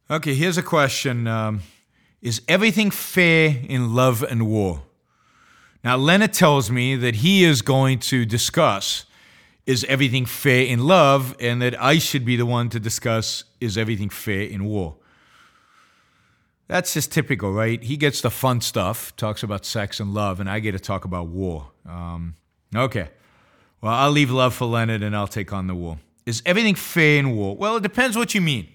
Okay, here's a question. Is everything fair in love and war? Now, Leonard tells me that he is going to discuss, is everything fair in love, and that I should be the one to discuss, is everything fair in war? That's just typical, right? He gets the fun stuff, talks about sex and love, and I get to talk about war. Okay. Well, I'll leave love for Leonard, and I'll take on the war. Is everything fair in war? Well, it depends what you mean.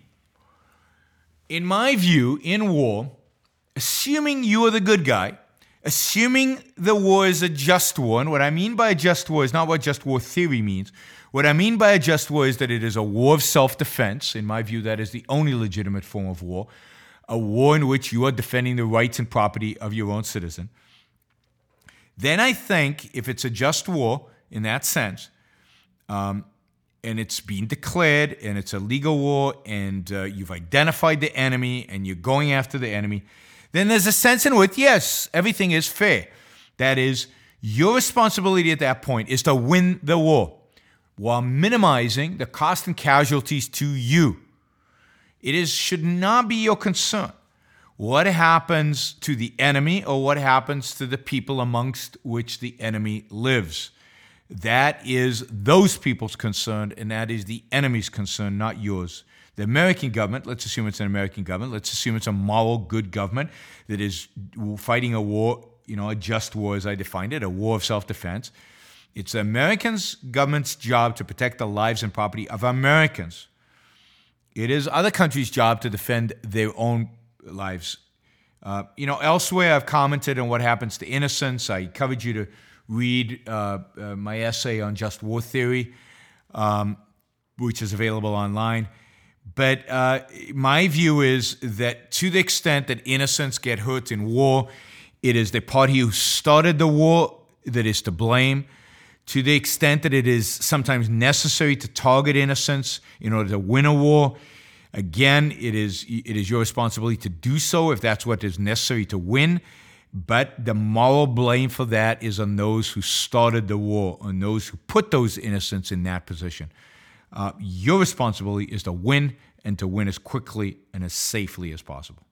In my view, in war, assuming you are the good guy, assuming the war is a just war, and what I mean by a just war is not what just war theory means. What I mean by a just war is that it is a war of self-defense. In my view, that is the only legitimate form of war. A war in which you are defending the rights and property of your own citizen. Then I think if it's a just war in that sense, and it's being declared, and it's a legal war, and you've identified the enemy, and you're going after the enemy, then there's a sense in which, yes, everything is fair. That is, your responsibility at that point is to win the war while minimizing the cost and casualties to you. It should not be your concern what happens to the enemy or what happens to the people amongst which the enemy lives. That is those people's concern, and that is the enemy's concern, not yours. The American government, let's assume it's an American government, let's assume it's a moral, good government that is fighting a war, a just war as I defined it, a war of self-defense. It's the American government's job to protect the lives and property of Americans. It is other countries' job to defend their own lives. Elsewhere I've commented on what happens to innocents. I encourage you to read my essay on just war theory, which is available online. But my view is that to the extent that innocents get hurt in war, it is the party who started the war that is to blame. To the extent that it is sometimes necessary to target innocents in order to win a war, again, it is your responsibility to do so if that's what is necessary to win. But the moral blame for that is on those who started the war, on those who put those innocents in that position. Your responsibility is to win, and to win as quickly and as safely as possible.